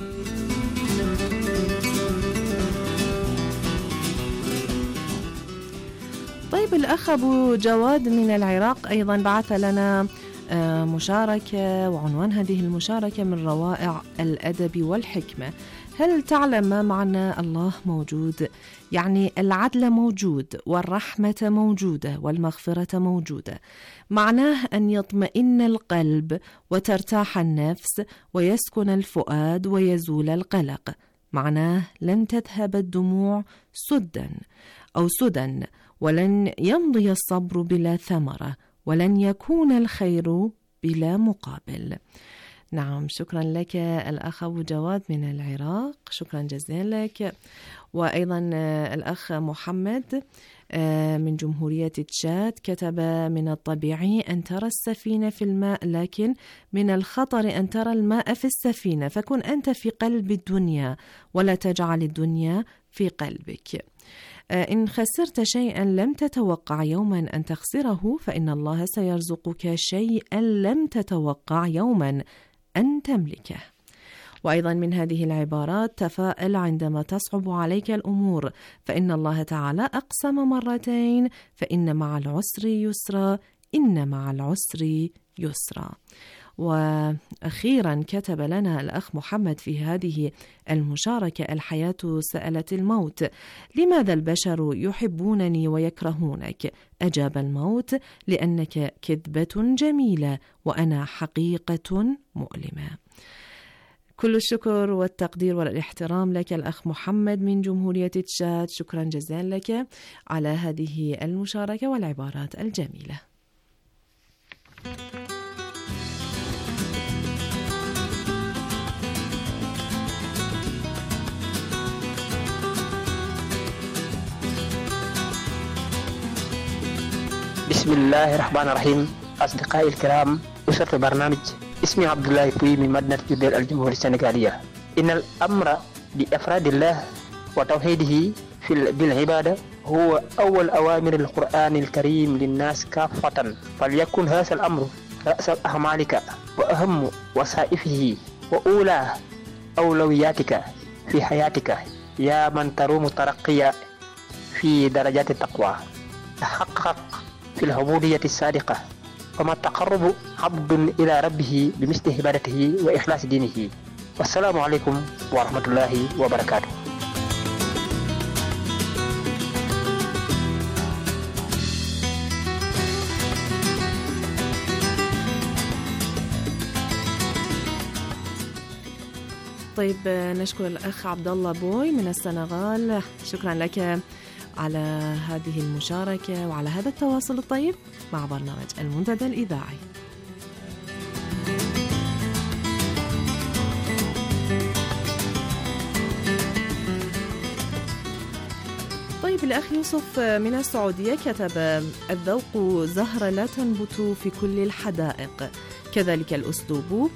طيب الأخ أبو جواد من العراق أيضا بعث لنا مشاركة، وعنوان هذه المشاركة: من روائع الأدب والحكمة. هل تعلم ما معنى الله موجود؟ يعني العدل موجود والرحمة موجودة والمغفرة موجودة. معناه أن يطمئن القلب وترتاح النفس ويسكن الفؤاد ويزول القلق. معناه لن تذهب الدموع سدا أو سدى، ولن يمضي الصبر بلا ثمرة، ولن يكون الخير بلا مقابل. نعم، شكرا لك الأخ أبو جواد من العراق، شكرا جزيلا لك. وأيضا الأخ محمد من جمهورية تشاد كتب: من الطبيعي أن ترى السفينة في الماء، لكن من الخطر أن ترى الماء في السفينة، فكن أنت في قلب الدنيا ولا تجعل الدنيا في قلبك. إن خسرت شيئا لم تتوقع يوما أن تخسره، فإن الله سيرزقك شيئا لم تتوقع يوما أن تملكه. وأيضا من هذه العبارات: تفاءل عندما تصعب عليك الأمور، فإن الله تعالى أقسم مرتين: فإن مع العسر يسرا، إن مع العسر يسرا. وأخيرا كتب لنا الأخ محمد في هذه المشاركة: الحياة سألت الموت: لماذا البشر يحبونني ويكرهونك؟ أجاب الموت: لأنك كذبة جميلة وأنا حقيقة مؤلمة. كل الشكر والتقدير والاحترام لك الأخ محمد من جمهورية تشاد، شكرا جزيلا لك على هذه المشاركة والعبارات الجميلة. بسم الله الرحمن الرحيم. أصدقائي الكرام، أسرة البرنامج، اسمي عبد الله بوي من مدينة جبيل الجمهورية السنغالية. إن الأمر بإفراد الله وتوحيده في بالعبادة هو أول أوامر القرآن الكريم للناس كافة، فليكن هذا الأمر رأس أعمالك وأهم وظائفه وأولى أولوياتك في حياتك، يا من تروم الترقية في درجات التقوى. تحقق في العبودية الصادقة، وما تقرب عبد إلى ربه بمثل عبادته وإخلاص دينه. والسلام عليكم ورحمة الله وبركاته. طيب نشكر الأخ عبد الله بوي من السنغال، شكرا لك على هذه المشاركة وعلى هذا التواصل الطيب مع برنامج المنتدى الإذاعي. طيب الأخ يوسف من السعودية كتب: الذوق زهرة لا تنبت في كل الحدائق، كذلك الأسلوب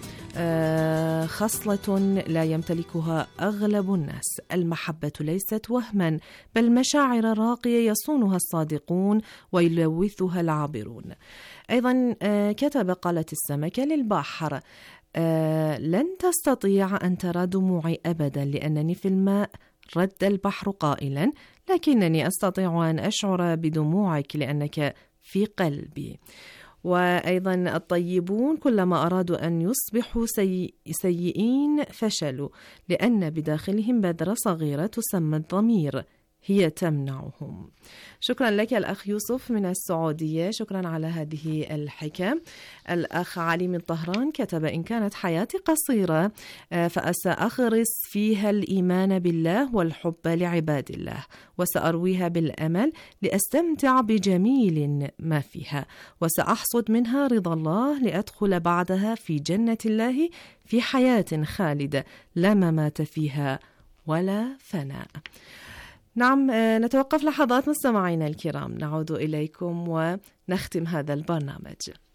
خصلة لا يمتلكها أغلب الناس. المحبة ليست وهما، بل مشاعر راقية يصونها الصادقون ويلوثها العابرون. أيضا كتب: قالت السمكة للبحر: لن تستطيع أن ترى دموعي أبدا لأنني في الماء. رد البحر قائلا: لكنني أستطيع أن أشعر بدموعك لأنك في قلبي. وأيضا الطيبون كلما أرادوا أن يصبحوا سيء سيئين فشلوا، لأن بداخلهم بذرة صغيرة تسمى الضمير هي تمنعهم. شكرا لك الأخ يوسف من السعودية، شكرا على هذه الحكم. الأخ علي من طهران كتب: إن كانت حياتي قصيرة فسأغرس فيها الإيمان بالله والحب لعباد الله، وسأرويها بالأمل لأستمتع بجميل ما فيها، وسأحصد منها رضا الله لأدخل بعدها في جنة الله في حياة خالدة لا ممات فيها ولا فناء. نعم، نتوقف لحظات مستمعينا الكرام، نعود إليكم ونختم هذا البرنامج.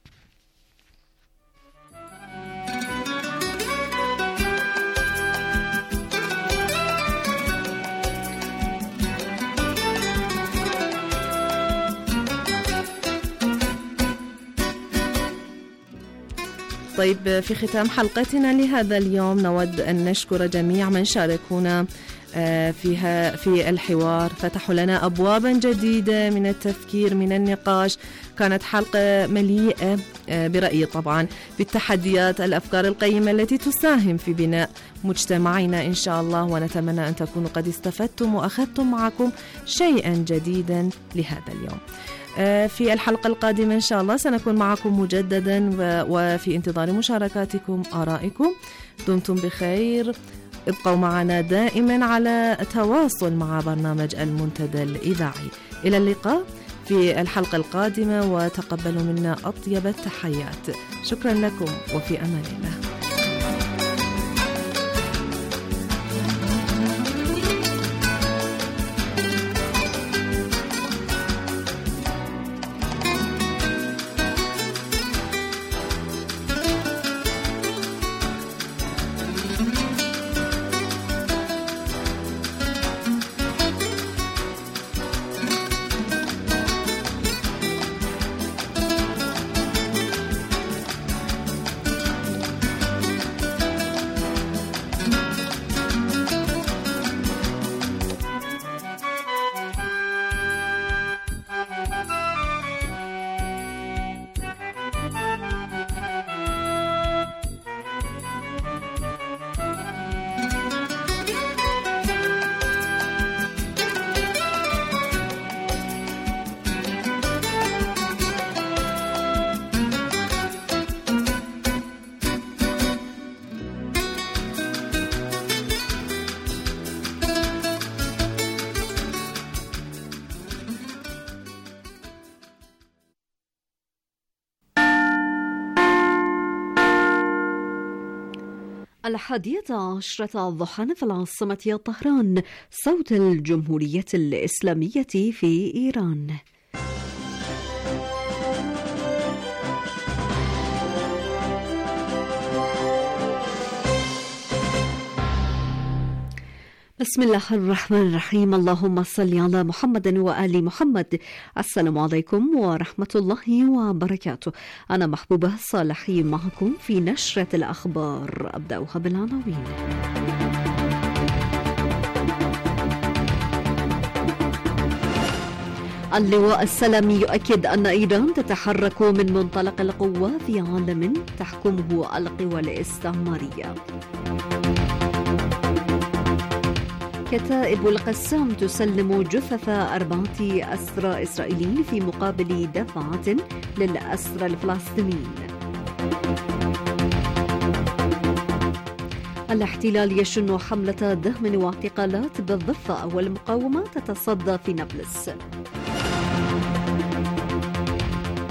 طيب، في ختام حلقتنا لهذا اليوم نود أن نشكر جميع من شاركونا فيها في الحوار، فتحوا لنا أبوابا جديدة من التفكير، من النقاش. كانت حلقة مليئة برأيي طبعا بالتحديات، الأفكار القيمة التي تساهم في بناء مجتمعنا إن شاء الله، ونتمنى أن تكونوا قد استفدتم وأخذتم معكم شيئا جديدا لهذا اليوم. في الحلقة القادمة إن شاء الله سنكون معكم مجددا، وفي انتظار مشاركاتكم آرائكم. دمتم بخير، ابقوا معنا دائما على تواصل مع برنامج المنتدى الإذاعي. إلى اللقاء في الحلقة القادمة، وتقبلوا منا أطيب التحيات. شكرا لكم وفي أمان الله. الحادية عشرة ضحى في العاصمة طهران، صوت الجمهورية الإسلامية في إيران. بسم الله الرحمن الرحيم. اللهم صل على محمد وآل محمد. السلام عليكم ورحمة الله وبركاته. أنا محبوبة صالحي معكم في نشرة الأخبار، أبدأها بالعناوين. اللواء السلامي يؤكد أن إيران تتحرك من منطلق القوة في عالم تحكمه القوى الاستعمارية. كتائب القسام تسلم جثث أربعة أسرى إسرائيليين في مقابل دفعة للأسرى الفلسطينيين. الاحتلال يشن حملة دهم واعتقالات بالضفة، والمقاومة تتصدى في نابلس.